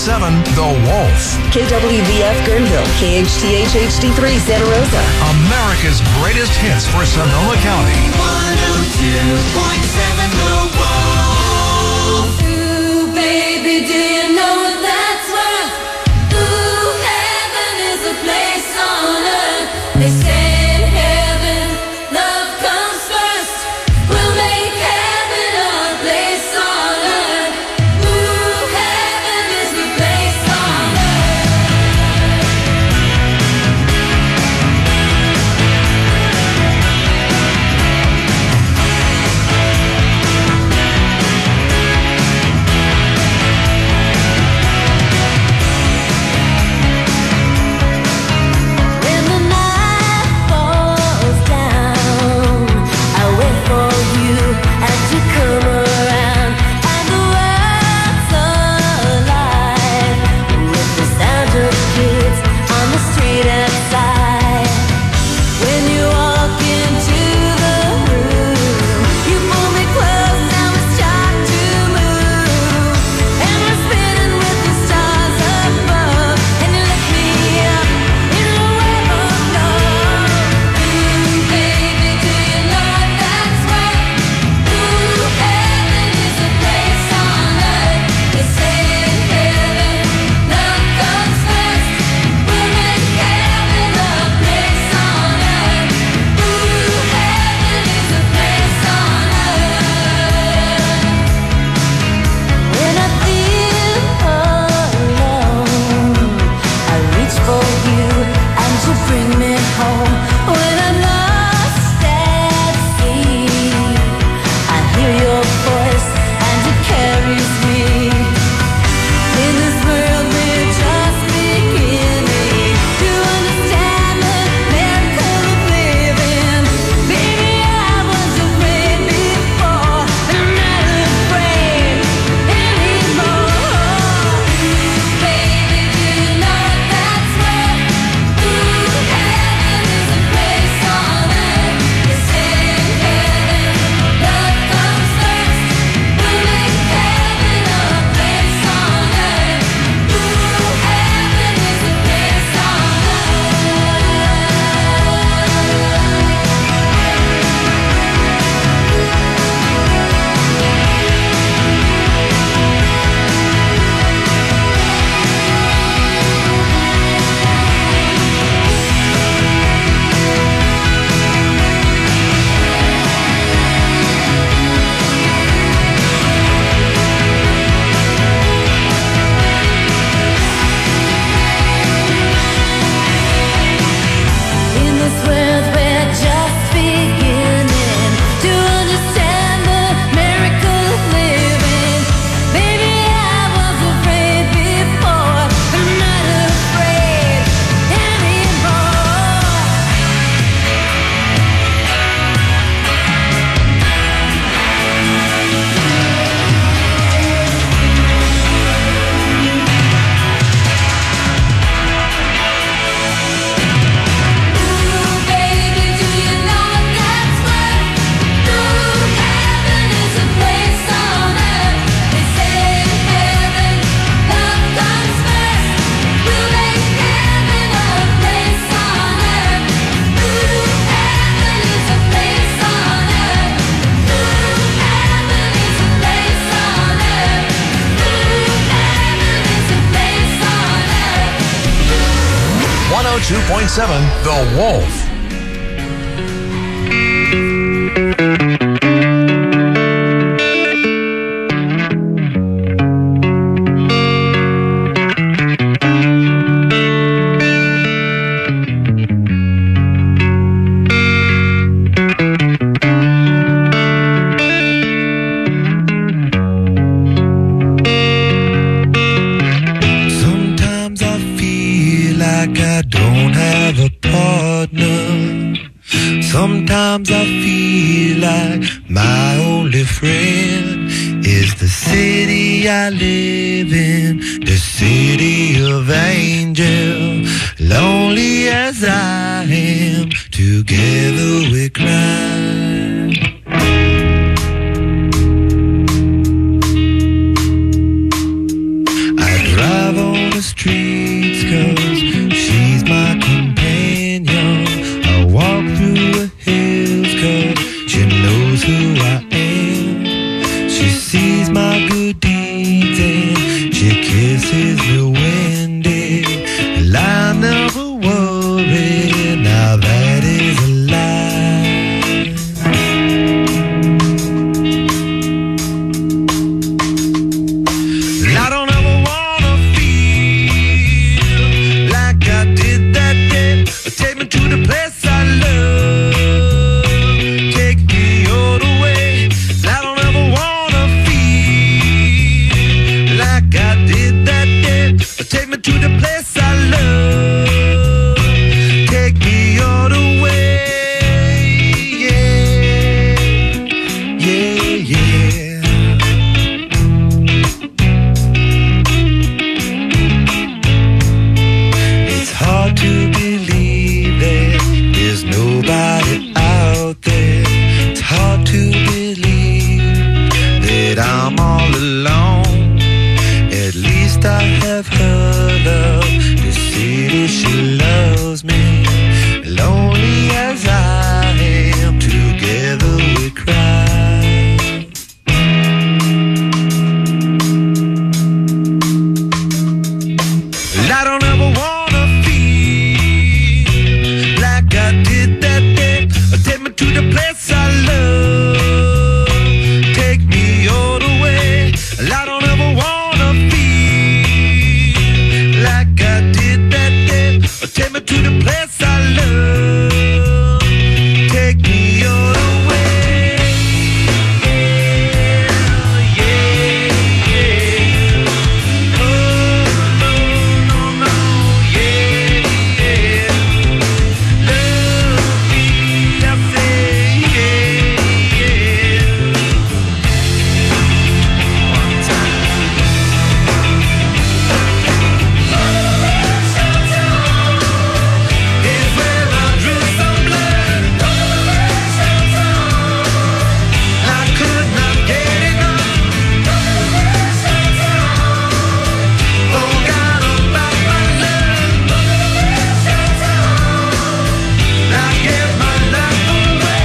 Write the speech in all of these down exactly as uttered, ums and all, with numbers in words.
seven The Wolf. K W V F Guerneville, K H T H H D three Santa Rosa. America's greatest hits for Sonoma County. one oh two point seven The Wolf. Ooh, baby, do you know what that's worth? Ooh, heaven is a place on earth. They say in heaven, love comes first. We'll make heaven a place on earth. Ooh, heaven is a place on when the night falls down, I wait for you and you come around, and the world's alive with the sound of kids on the street outside. When you walk into the room, you pull me close and we start to move, and we're spinning with the stars above, and you lift me up in a web of love. Ooh, baby, do you know what that's worth? Ooh, heaven is a place on earth. They say in heaven, love comes first. We'll make heaven a place on earth. Ooh, heaven is a place on earth. When I feel alone, I reach for you and you bring me home. When I'm lost at sea, I hear your voice and it carries me. In this world we're just beginning to understand the miracle of living. Baby, I was afraid before, but I'm not afraid anymore. Baby, do you know what that's worth? Ooh, heaven is a place on earth. They say in heaven, love comes first. We'll make heaven a place on earth. Ooh, heaven is a place on In this world we're just beginning to understand the miracle of living. Baby, I was afraid before, but I'm not afraid anymore. Ooh, baby, do you know what that's worth? Ooh, heaven is a place on earth. They say in heaven, love comes first. We'll make heaven a place on earth. Ooh, heaven is a place on earth. Ooh, heaven is a place on earth. Ooh, heaven is a place on earth. one oh two point seven The Wolf. Sometimes I feel like I don't have a partner. Sometimes I feel like my only friend is the city I live in, the city of angels. Lonely as I am, together we climb. I drive streets, 'cause she's my companion. I walk through the hills, 'cause she knows who I am. She sees my good deeds and she kisses me when dead. And I never worry, now that is a lie. And I don't ever wanna feel like I did that day. Take me to the place I love, take me all the way. And I don't ever wanna feel like I did that day. Take me to the place I love, take me all the way. Yeah, yeah, yeah. It's hard to believe that there's nobody out there. It's hard to believe that I'm all alone. At least I have her love to see that she loves me. Lonely as I am, together we cry. And I don't ever wanna feel like I did that day. Take me to the place I love, take me all the way. And I don't ever wanna feel like I did that day. Take me to the place I love, take me all the way. Yeah, yeah. Oh, no, no, no, yeah, yeah. Love me, I say, yeah, yeah. One time. Is where I drew some blood. I could not get enough. Forgot about my love. I gave my life away.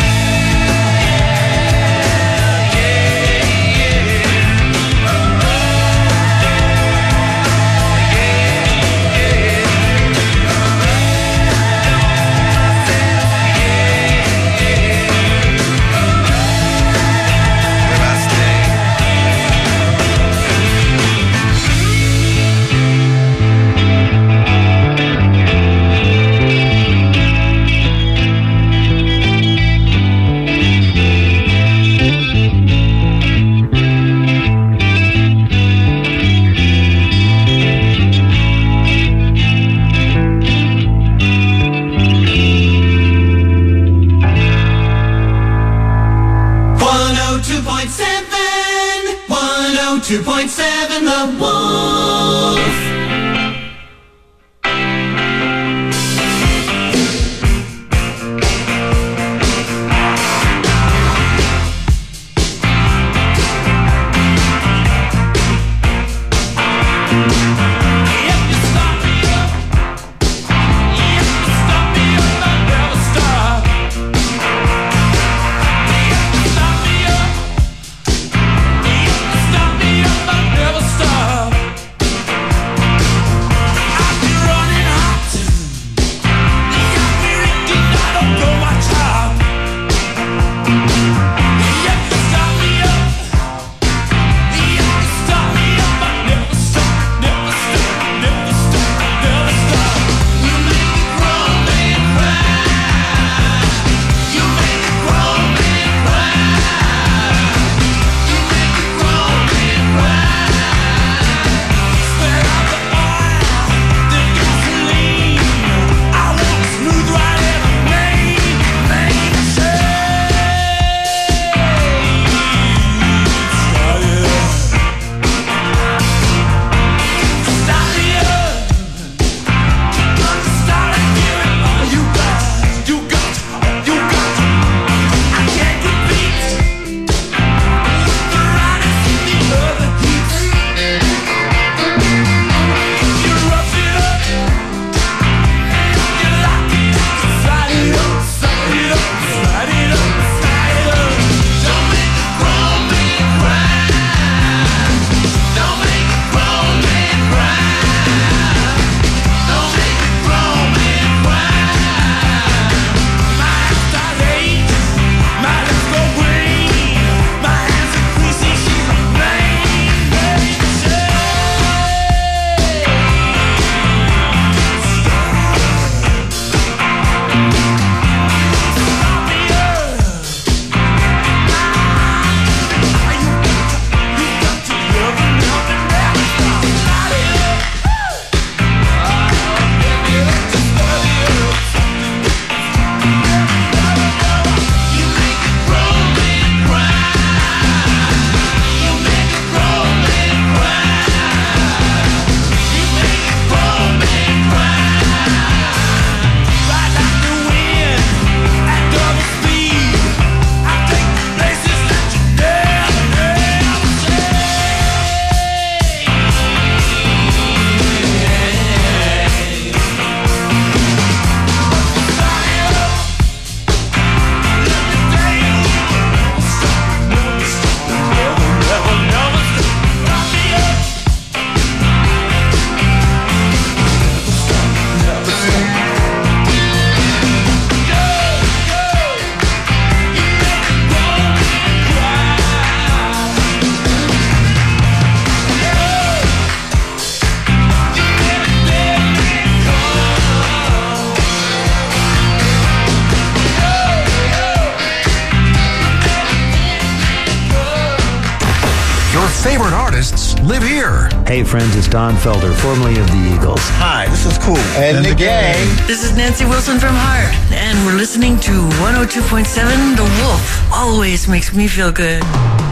Where I stay. one oh two point seven, one oh two point seven, The Wolf. If you stop me up, if you stop me up, I'll never stop. If you stop me up, if you stop me up, I'll never live here. Hey friends, it's Don Felder, formerly of the Eagles. Hi, this is Cool. And, the gang. This is Nancy Wilson from Heart, and we're listening to one oh two point seven The Wolf. Always makes me feel good.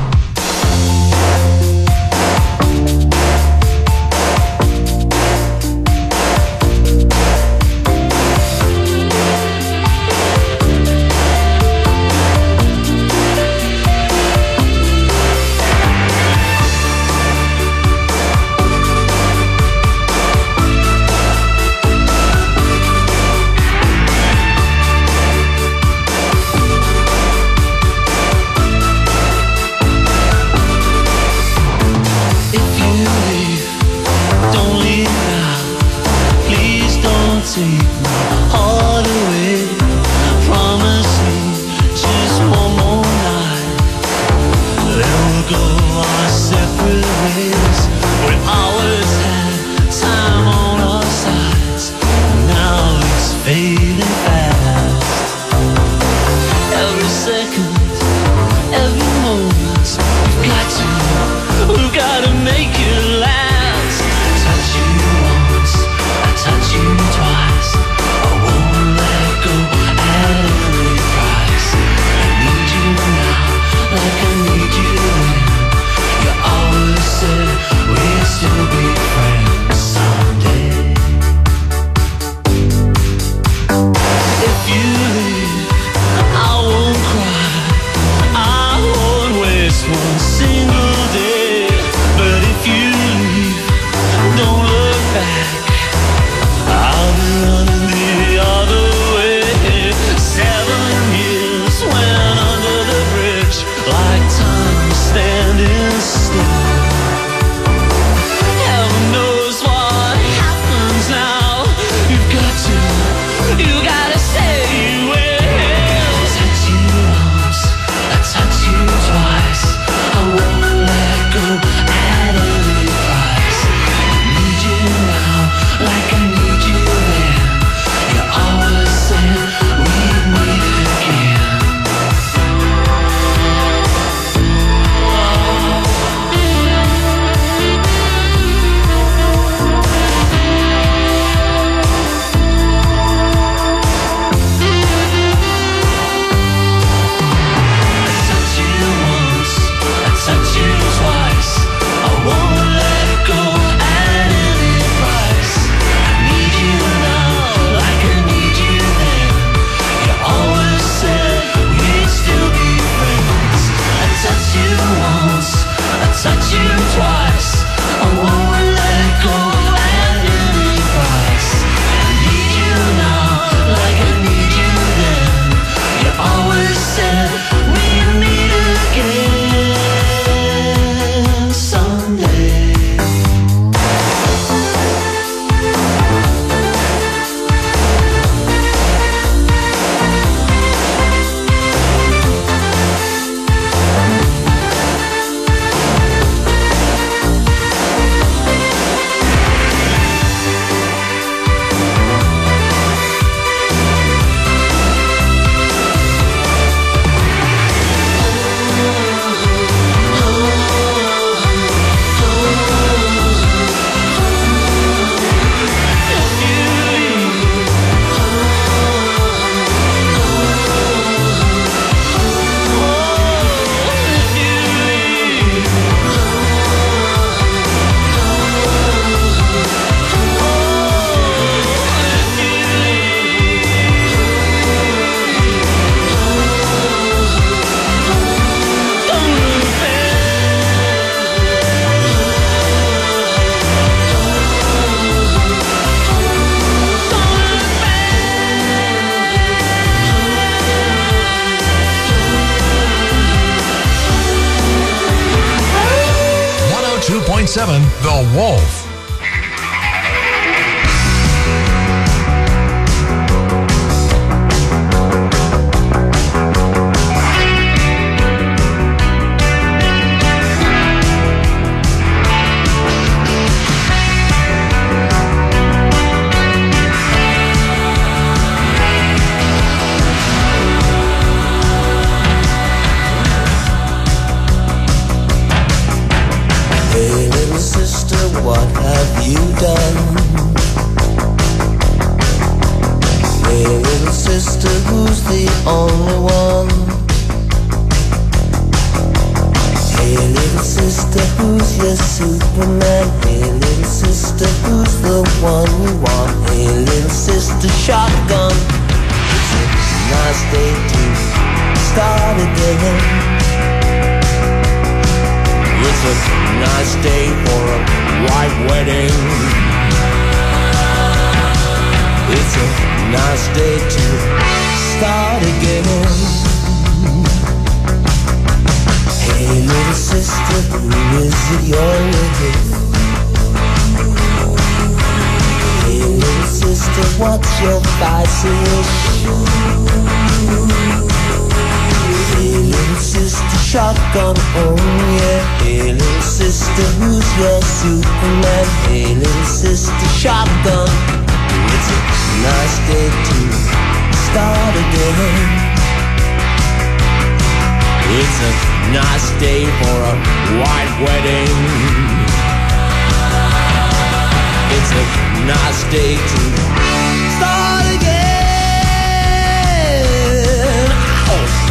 two point seven The Wolf. Hey, little your Superman? Hey, little sister, who's the one you want? Hey, little sister, shotgun. It's a nice day to start again. It's a nice day for a white wedding. It's a nice day to start again. Hey, little sister, who is it you're with? Hey, little sister, what's your vice wish? Hey, little sister, shotgun, oh yeah. Hey, little sister, who's your Superman? Hey, little sister, shotgun. It's a nice day to start again. It's a nice day for a white wedding. It's a nice day to start again. Ow.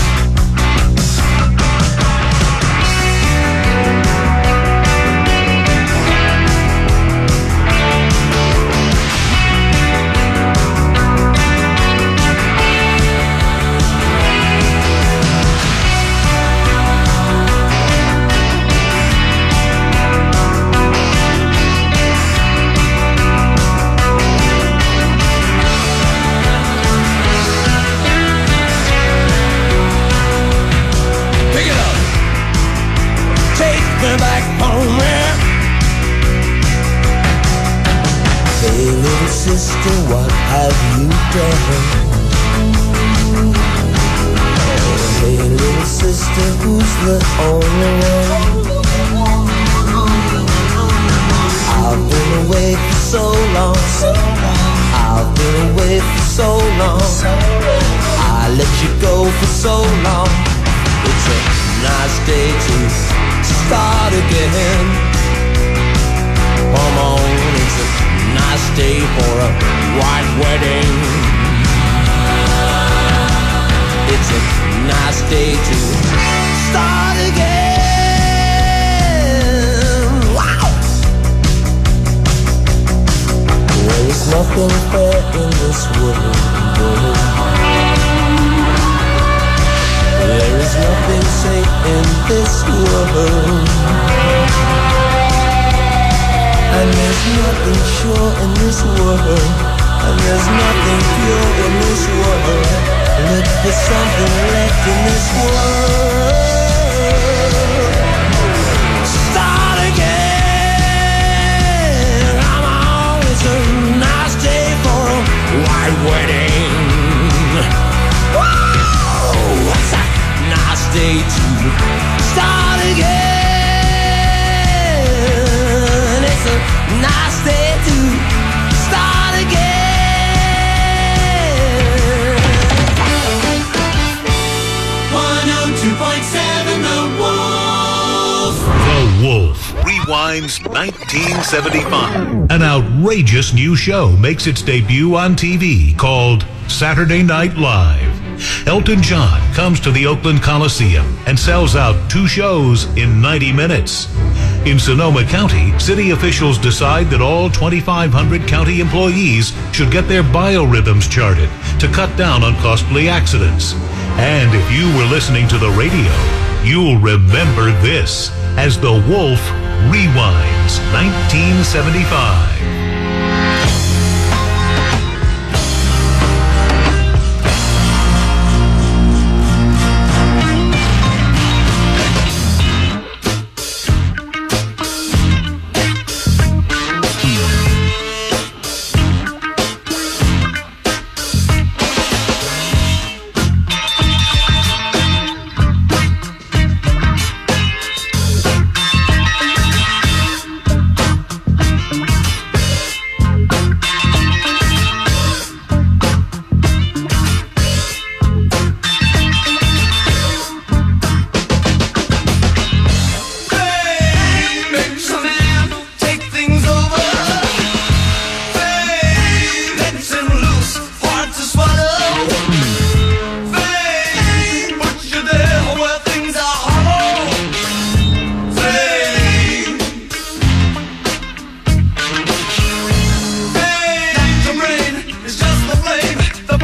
Back home, yeah. Hey, little sister, what have you done? Hey, little sister, who's the only one? I've been away for so long. I've been away for so long. I let you go for so long. It's a nice day to start again. Come on, it's a nice day for a white wedding. It's a nice day to start again. Wow! There is nothing fair in this world. There is nothing safe in this world. And there's nothing sure in this world. And there's nothing pure in this world. Look for something left in this world. Start again. Come on, it's a nice day for a white wedding. Whoa, what's that? Nice day to start again. It's a nice day to start again. one oh two point seven The Wolf. The Wolf rewinds nineteen seventy-five. An outrageous new show makes its debut on T V called Saturday Night Live. Elton John comes to the Oakland Coliseum and sells out two shows in ninety minutes. In Sonoma County, city officials decide that all twenty-five hundred county employees should get their biorhythms charted to cut down on costly accidents. And if you were listening to the radio, you'll remember this as The Wolf rewinds nineteen seventy-five.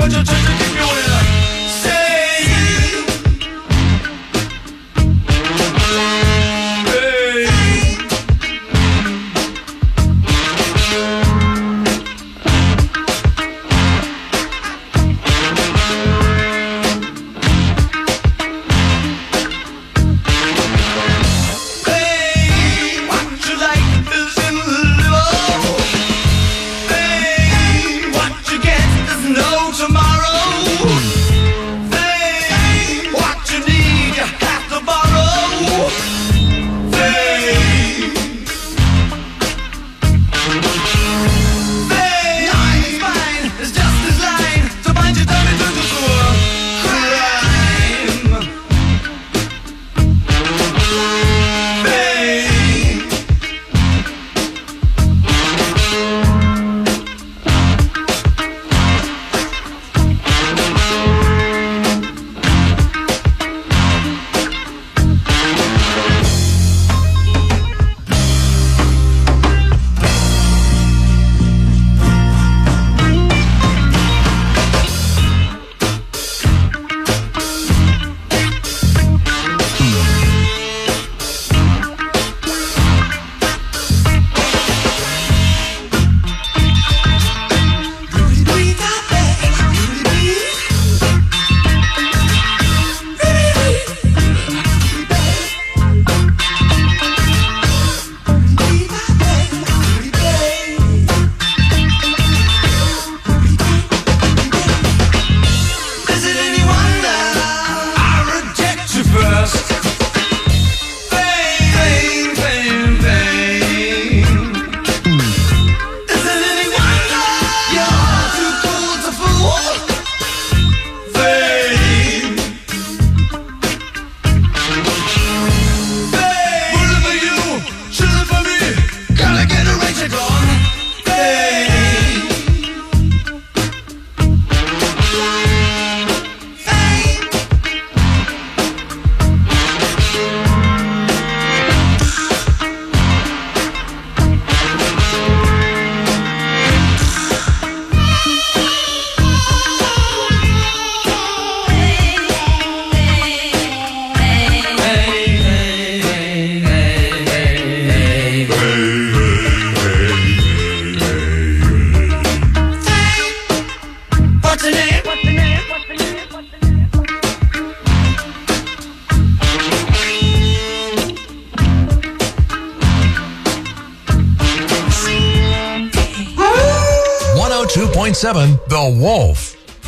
two point seven The Wolf.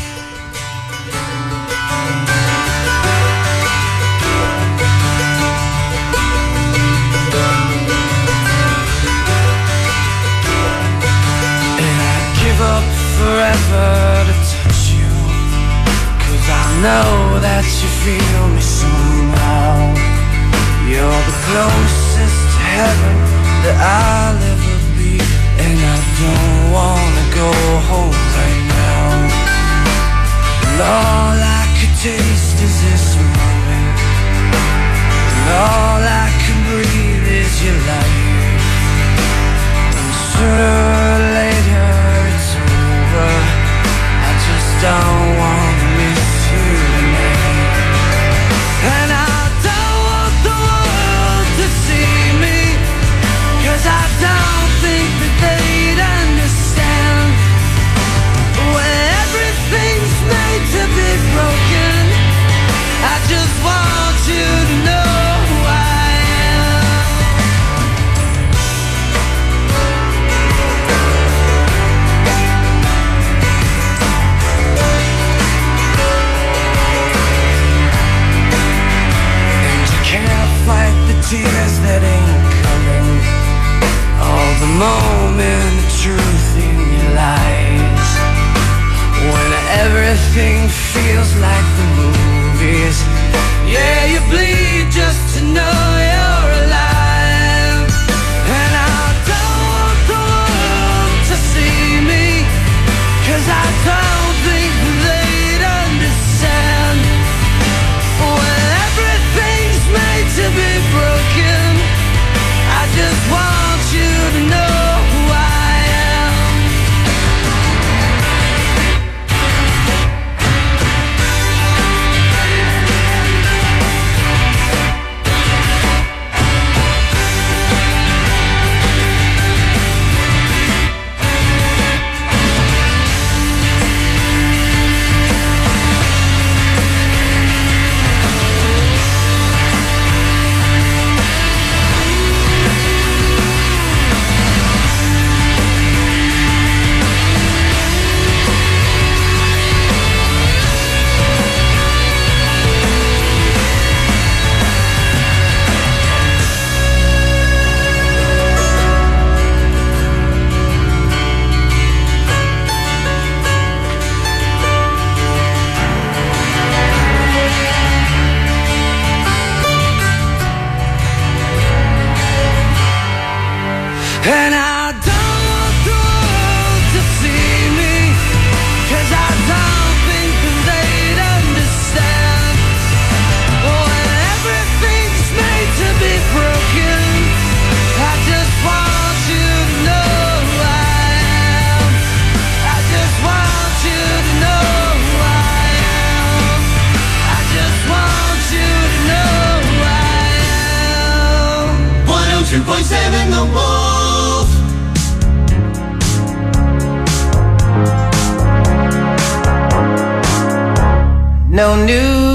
Forever to touch you, 'cause I know that you feel me somehow. You're the closest to heaven that I'll ever be, and I don't wanna go home right now. And all I could taste is this moment, and all I can breathe is your life. And sooner or later I just don't want to miss you tonight. And I don't want the world to see me, 'cause I don't think that they'd understand. When everything's made to be broken, I just want you to know who I am. Can't fight the tears that ain't coming, all the moment of truth in your lies. When everything feels like the movies, yeah, you bleed just to know you're alive. And I don't want the world to see me, 'cause I don't think they'd understand. When everything's made to be broken, I just want you to know who I am. no new